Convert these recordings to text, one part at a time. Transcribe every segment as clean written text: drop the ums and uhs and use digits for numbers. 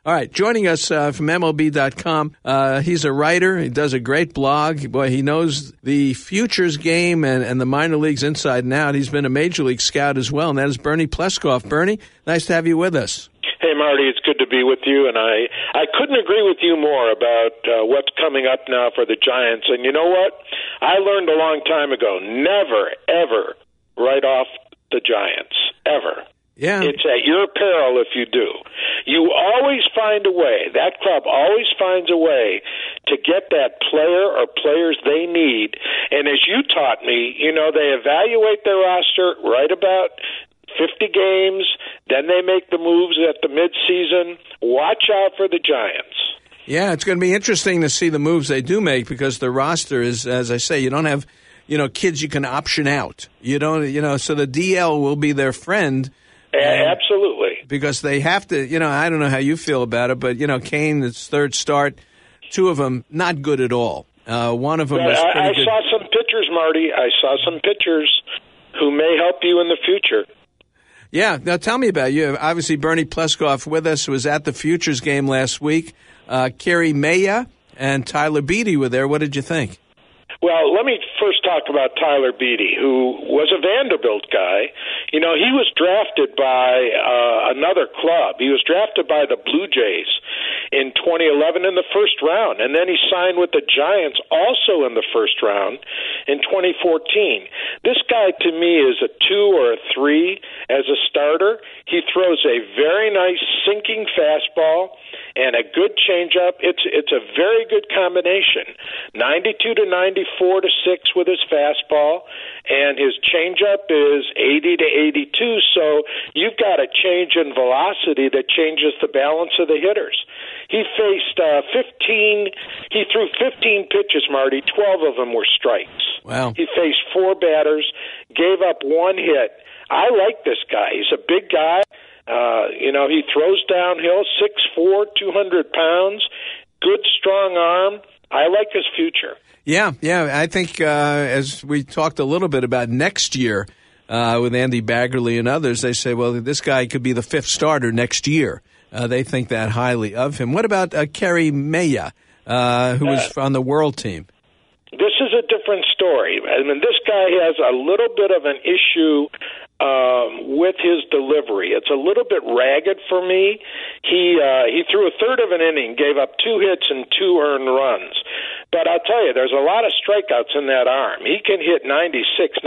All right, joining us from MLB.com, he's a writer. He does a great blog. Boy, he knows the futures game and the minor leagues inside and out. He's been a major league scout as well, and that is Bernie Pleskoff. Bernie, nice to have you with us. Hey, Marty, it's good to be with you, and I couldn't agree with you more about what's coming up now for the Giants. And you know what? I learned a long time ago, never, ever write off the Giants, ever. Yeah. It's at your peril if you do. You always find a way. That club always finds a way to get that player or players they need. And as you taught me, they evaluate their roster right about 50 games, then they make the moves at the midseason. Watch out for the Giants. Yeah, it's going to be interesting to see the moves they do make because the roster is, as I say, you don't have, kids you can option out. You don't, so the DL will be their friend. Absolutely. Because they have to, I don't know how you feel about it, but, Kane, his third start, two of them not good at all. One of them was pretty good. I saw some pictures, Marty. I saw some pictures who may help you in the future. Yeah. Now tell me about you. Obviously, Bernie Pleskoff with us was at the Futures game last week. Kerry Maya and Tyler Beede were there. What did you think? Well, let me first talk about Tyler Beede, who was a Vanderbilt guy. He was drafted by another club. He was drafted by the Blue Jays in 2011 in the first round, and then he signed with the Giants also in the first round in 2014. This guy, to me, is a 2 or a 3 as a starter. He throws a very nice sinking fastball and a good changeup. It's a very good combination. 92 to 94 to 6 with his fastball, and his changeup is 80 to 82. So you've got a change in velocity that changes the balance of the hitters. He faced 15. He threw 15 pitches, Marty. 12 of them were strikes. Wow. He faced 4 batters, gave up 1 hit. I like this guy. He's a big guy. He throws downhill, 6'4", 200 pounds, good strong arm. I like his future. Yeah. I think as we talked a little bit about next year with Andy Baggerly and others, they say, well, this guy could be the 5th starter next year. They think that highly of him. What about Kerry Maya, who was on the World team? This is a different story. I mean, this guy has a little bit of an issue with his delivery. It's a little bit ragged for me. He threw a third of an inning, gave up 2 hits and 2 earned runs. But I'll tell you, there's a lot of strikeouts in that arm. He can hit 96,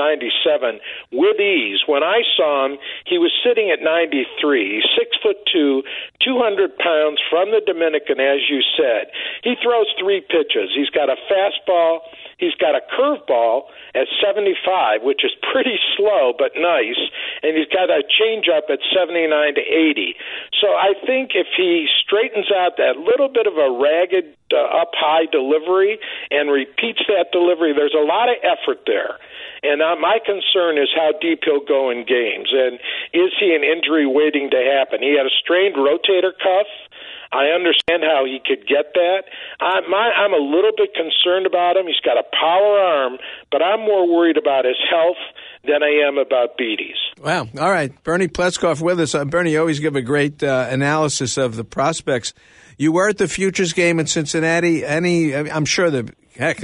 97 with ease. When I saw him, he was sitting at 93. He's 6'2", 200 pounds from the Dominican, as you said. He throws 3 pitches. He's got a fastball. He's got a curveball at 75, which is pretty slow but nice, and he's got a changeup at 79 to 80. So I think if he straightens out that little bit of a ragged up-high delivery and repeats that delivery, there's a lot of effort there. And my concern is how deep he'll go in games, and is he an injury waiting to happen? He had a strained rotator cuff. I understand how he could get that. I'm a little bit concerned about him. He's got a power arm, but I'm more worried about his health than I am about Beede's. Wow. All right. Bernie Pleskoff with us. Bernie, you always give a great analysis of the prospects. You were at the Futures game in Cincinnati. I'm sure half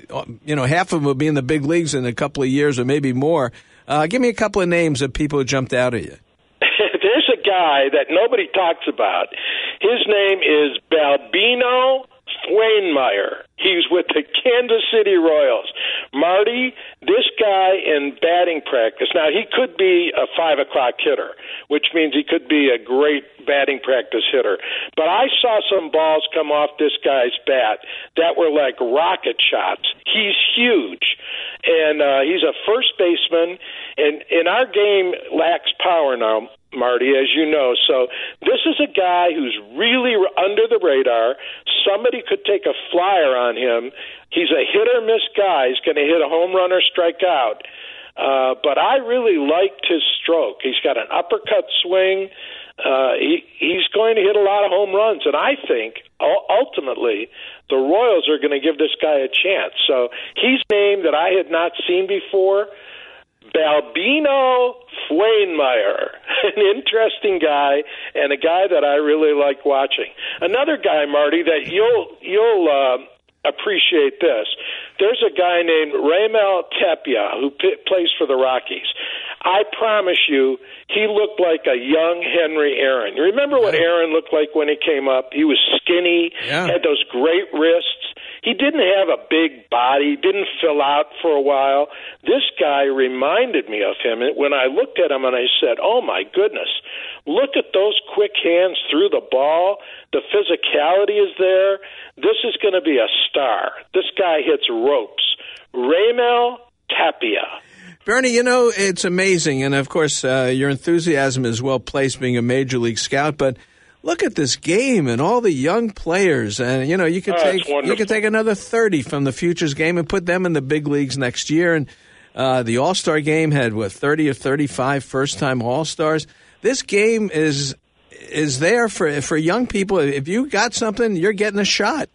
of them will be in the big leagues in a couple of years or maybe more. Give me a couple of names of people who jumped out at you. There's a guy that nobody talks about. His name is Balbino Swainmeyer. He's with the Kansas City Royals. Marty, this guy in batting practice, now he could be a 5 o'clock hitter, which means he could be a great batting practice hitter. But I saw some balls come off this guy's bat that were like rocket shots. He's huge. And he's a first baseman. And our game lacks power now, Marty, as you know. So this is a guy who's really under the radar. Somebody could take a flyer on him. He's a hit-or-miss guy. He's going to hit a home run or strike out. But I really liked his stroke. He's got an uppercut swing. He's going to hit a lot of home runs. And I think, ultimately, the Royals are going to give this guy a chance. So he's a name that I had not seen before. Balbino Fuenmayer, an interesting guy and a guy that I really like watching. Another guy, Marty, that you'll appreciate this. There's a guy named Raimel Tapia who plays for the Rockies. I promise you, he looked like a young Henry Aaron. You remember what Aaron looked like when he came up? He was skinny, had those great wrists. He didn't have a big body, didn't fill out for a while. This guy reminded me of him. When I looked at him and I said, oh, my goodness, look at those quick hands through the ball. The physicality is there. This is going to be a star. This guy hits ropes. Raimel Tapia. Bernie, it's amazing. And, of course, your enthusiasm is well placed being a major league scout. But look at this game and all the young players. And, you could take another 30 from the Futures game and put them in the big leagues next year. And the All-Star game had, 30 or 35 first-time All-Stars. This game is there for young people. If you got something, you're getting a shot.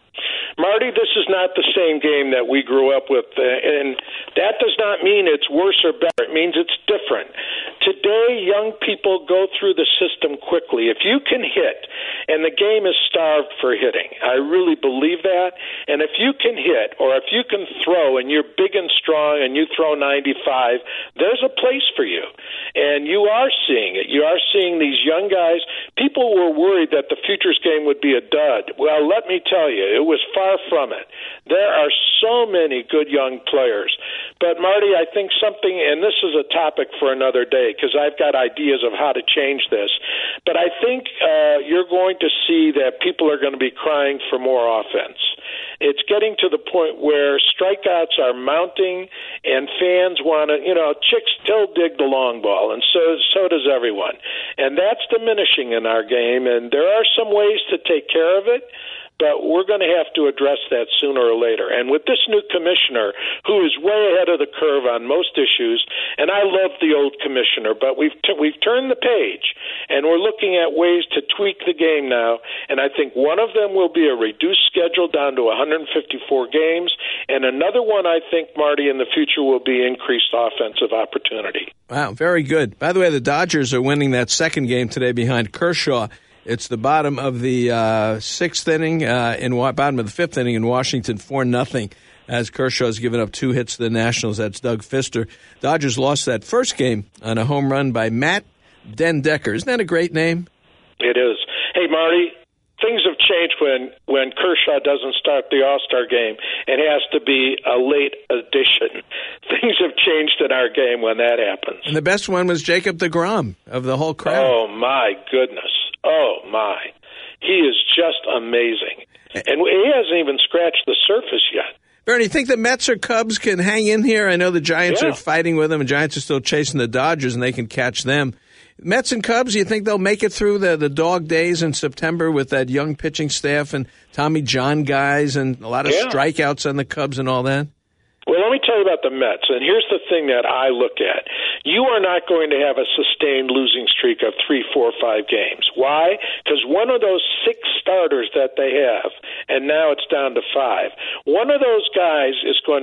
Marty, this is not the same game that we grew up with, and that does not mean it's worse or better. It means it's different. Today, young people go through the system quickly. If you can hit, and the game is starved for hitting, I really believe that, and if you can hit, or if you can throw, and you're big and strong, and you throw 95, there's a place for you, and you are seeing it. You are seeing these young guys. People were worried that the Futures game would be a dud. Well, let me tell you, it was far from it. There are so many good young players. But, Marty, I think something, and this is a topic for another day because I've got ideas of how to change this, but I think you're going to see that people are going to be crying for more offense. It's getting to the point where strikeouts are mounting and fans want to, chicks still dig the long ball, and so does everyone. And that's diminishing in our game, and there are some ways to take care of it, but we're going to have to address that sooner or later. And with this new commissioner, who is way ahead of the curve on most issues, and I love the old commissioner, but we've turned the page, and we're looking at ways to tweak the game now, and I think one of them will be a reduced schedule down to 154 games, and another one, I think, Marty, in the future will be increased offensive opportunity. Wow, very good. By the way, the Dodgers are winning that second game today behind Kershaw. It's the bottom of the sixth inning, bottom of the fifth inning in Washington, 4-0, as Kershaw's given up 2 hits to the Nationals. That's Doug Fister. Dodgers lost that first game on a home run by Matt Den Decker. Isn't that a great name? It is. Hey, Marty, things have changed when Kershaw doesn't start the All-Star game and has to be a late addition. Things have changed in our game when that happens. And the best one was Jacob deGrom of the whole crowd. Oh, my goodness. Oh, my. He is just amazing. And he hasn't even scratched the surface yet. Bernie, think the Mets or Cubs can hang in here? I know the Giants are fighting with them, and Giants are still chasing the Dodgers, and they can catch them. Mets and Cubs, you think they'll make it through the dog days in September with that young pitching staff and Tommy John guys and a lot of strikeouts on the Cubs and all that? Well, let me tell you about the Mets, and here's the thing that I look at. You are not going to have a sustained losing streak of 3, 4, 5 games. Why? Because one of those 6 starters that they have, and now it's down to 5, one of those guys is going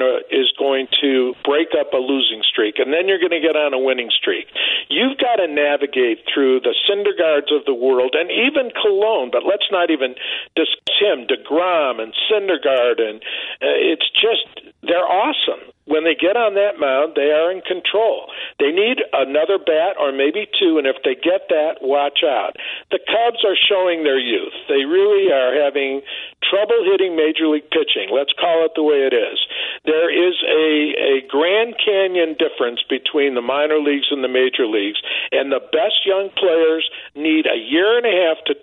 to break up a losing streak, and then you're going to get on a winning streak. You've got to navigate through the Syndergaards of the world, and even Cologne, but let's not even discuss him, DeGrom and Syndergaard, and it's just, they're awesome. When they get on that mound, they are in control. They need another bat or maybe 2, and if they get that, watch out. The Cubs are showing their youth. They really are having trouble hitting Major League pitching. Let's call it the way it is. There is a Grand Canyon difference between the minor leagues and the major leagues, and the best young players need a year and a half to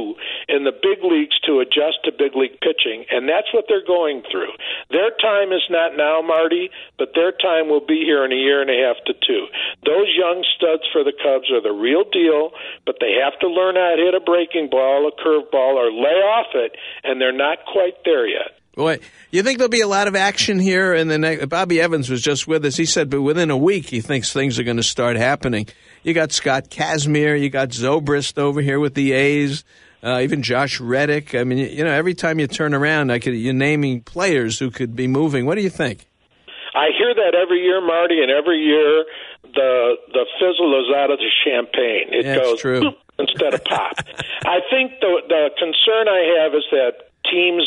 2 in the big leagues to adjust to big league pitching, and that's what they're going through. Their time is not now, Marty, but their time will be here in a year and a half to 2. Those young studs for the Cubs are the real deal, but they have to learn how to hit a breaking ball, a curveball, or lay off it, and they're not quite there yet. Boy, you think there'll be a lot of action here? And then Bobby Evans was just with us. He said, but within a week, he thinks things are going to start happening. You got Scott Kazmir, you got Zobrist over here with the A's, even Josh Reddick. I mean, every time you turn around, you're naming players who could be moving. What do you think? I hear that every year, Marty, and every year the fizzle is out of the champagne. It goes true. Instead of pop. I think the concern I have is that teams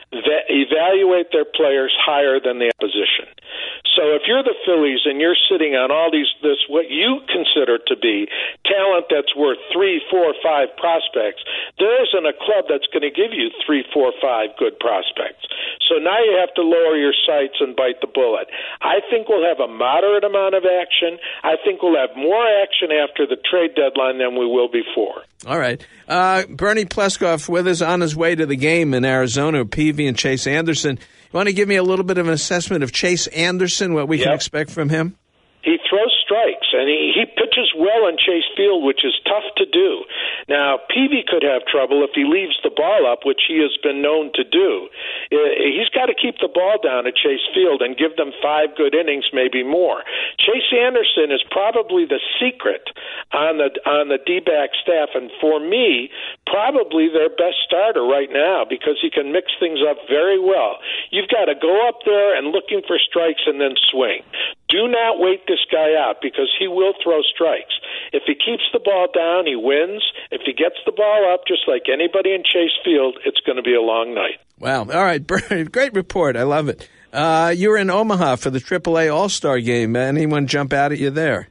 evaluate their players higher than the opposition. So if you're the Phillies and you're sitting on all this what you consider to be talent that's worth 3, 4, 5 prospects, there isn't a club that's going to give you 3, 4, 5 good prospects. So now you have to lower your sights and bite the bullet. I think we'll have a moderate amount of action. I think we'll have more action after the trade deadline than we will before. All right. Bernie Pleskoff with us on his way to the game in Arizona, Peavy and Chase Anderson. You want to give me a little bit of an assessment of Chase Anderson, what we can expect from him? He throws strikes, and he pitches well in Chase Field, which is tough to do. Now, Peavy could have trouble if he leaves the ball up, which he has been known to do. He's got to keep the ball down at Chase Field and give them 5 good innings, maybe more. Chase Anderson is probably the secret on the D-back staff, and for me, probably their best starter right now because he can mix things up very well. You've got to go up there and looking for strikes and then swing. Do not wait this guy out because he will throw strikes. If he keeps the ball down, he wins. If he gets the ball up, just like anybody in Chase Field, it's going to be a long night. Wow. All right, great report. I love it. You were in Omaha for the AAA All-Star Game. Anyone jump out at you there?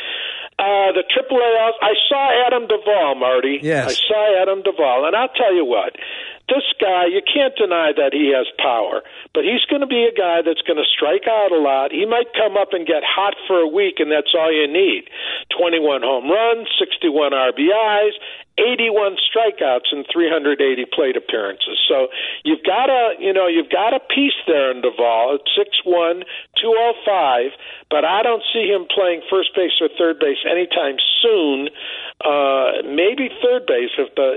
The AAA, I saw Adam Duvall, Marty. Yes. I saw Adam Duvall, and I'll tell you what. This guy, you can't deny that he has power, but he's going to be a guy that's going to strike out a lot. He might come up and get hot for a week, and that's all you need. 21 home runs, 61 RBIs, 81 strikeouts, and 380 plate appearances. So you've got a piece there in Duvall at 6'1", 205, but I don't see him playing first base or third base anytime soon. Maybe third base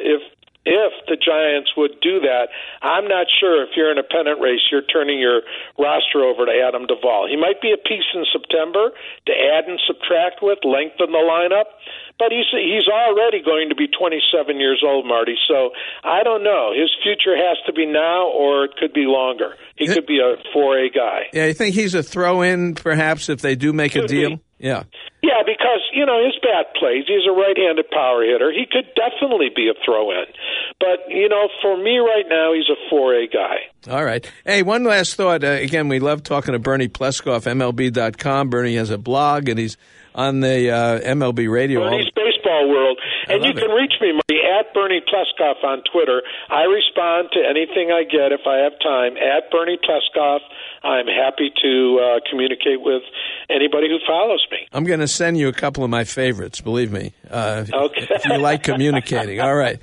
if the Giants would do that. I'm not sure if you're in a pennant race, you're turning your roster over to Adam Duvall. He might be a piece in September to add and subtract with, lengthen the lineup, but he's already going to be 27 years old, Marty, so I don't know. His future has to be now or it could be longer. He could be a 4A guy. Yeah, you think he's a throw-in, perhaps, if they do make a deal? Yeah. Yeah, because, his bat plays. He's a right-handed power hitter. He could definitely be a throw-in. But, for me right now, he's a 4A guy. All right. Hey, one last thought. Again, we love talking to Bernie Pleskoff, MLB.com. Bernie has a blog, and he's on the MLB radio. Bernie's Baseball World. And you can reach me, Marty, at Bernie Pleskoff on Twitter. I respond to anything I get if I have time. At Bernie Pleskoff. I'm happy to communicate with anybody who follows me. I'm going to send you a couple of my favorites, believe me, okay. if you like communicating. All right.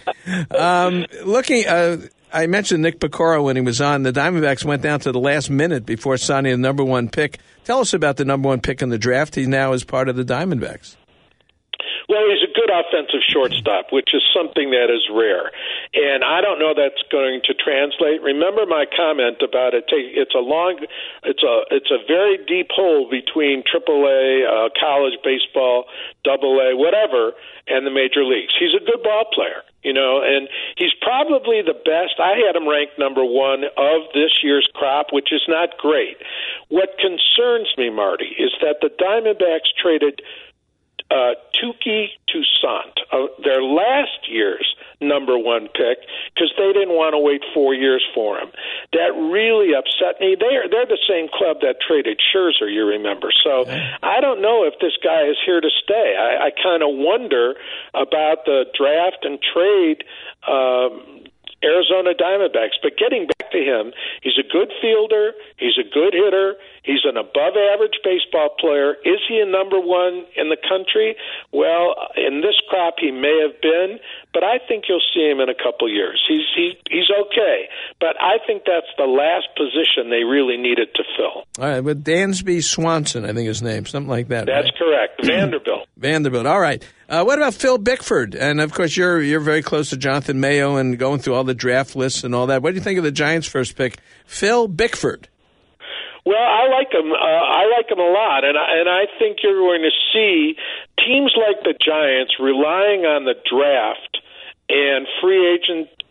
I mentioned Nick Pecora when he was on. The Diamondbacks went down to the last minute before signing the number 1 pick. Tell us about the number 1 pick in the draft. He now is part of the Diamondbacks. Well, he's a good offensive shortstop, which is something that is rare. And I don't know that's going to translate. Remember my comment about it. It's a very deep hole between AAA, college baseball, AA, whatever, and the major leagues. He's a good ball player, and he's probably the best. I had him ranked number 1 of this year's crop, which is not great. What concerns me, Marty, is that the Diamondbacks traded Touki Toussaint, their last year's number 1 pick, because they didn't want to wait 4 years for him. That really upset me. They're the same club that traded Scherzer, you remember. So I don't know if this guy is here to stay. I kind of wonder about the draft and trade Arizona Diamondbacks. But getting back to him, he's a good fielder. He's a good hitter. He's an above-average baseball player. Is he a number 1 in the country? Well, in this crop, he may have been, but I think you'll see him in a couple years. He's okay, but I think that's the last position they really needed to fill. All right, with Dansby Swanson, I think his name, something like that. That's correct. Vanderbilt. All right. What about Phil Bickford? And, of course, you're very close to Jonathan Mayo and going through all the draft lists and all that. What do you think of the Giants' first pick, Phil Bickford? Well, I like him. I like him a lot, and I think you're going to see teams like the Giants relying on the draft and free agent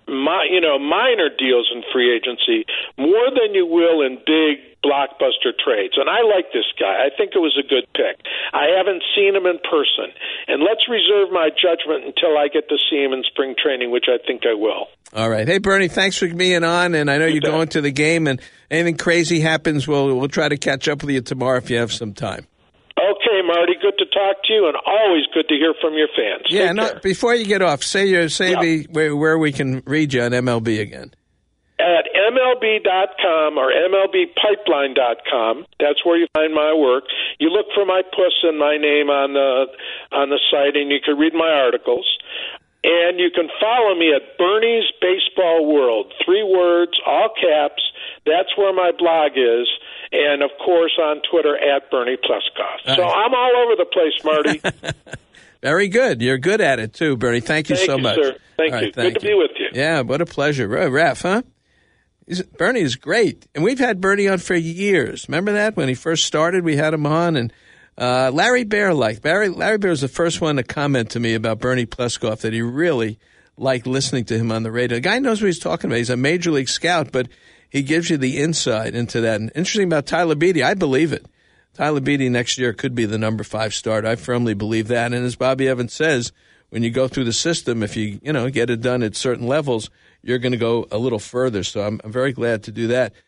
minor deals in free agency more than you will in big blockbuster trades. And I like this guy. I think it was a good pick. I haven't seen him in person. And let's reserve my judgment until I get to see him in spring training, which I think I will. All right. Hey, Bernie, thanks for being on. And I know you're going to the game, and anything crazy happens, we'll try to catch up with you tomorrow if you have some time. Okay, Marty, good to talk to you, and always good to hear from your fans. Yeah, before you get off, where we can read you on MLB again. At MLB.com or MLBpipeline.com. That's where you find my work. You look for my puss and my name on the site, and you can read my articles. And you can follow me at Bernie's Baseball World. 3 words, all caps. That's where my blog is. And, of course, on Twitter at Bernie Pleskoff. So I'm all over the place, Marty. Very good. You're good at it, too, Bernie. Thank you so much. Sir. Thank you. Good to be with you. Yeah, what a pleasure. Ref, huh? Bernie is great. And we've had Bernie on for years. Remember that? When he first started, we had him on. And Larry Baer Larry Baer was the first one to comment to me about Bernie Pleskoff, that he really liked listening to him on the radio. The guy knows what he's talking about. He's a major league scout, but he gives you the insight into that. And interesting about Tyler Beatty, I believe it. Tyler Beatty next year could be the number 5 starter. I firmly believe that. And as Bobby Evans says, when you go through the system, if you get it done at certain levels, you're going to go a little further. So I'm very glad to do that.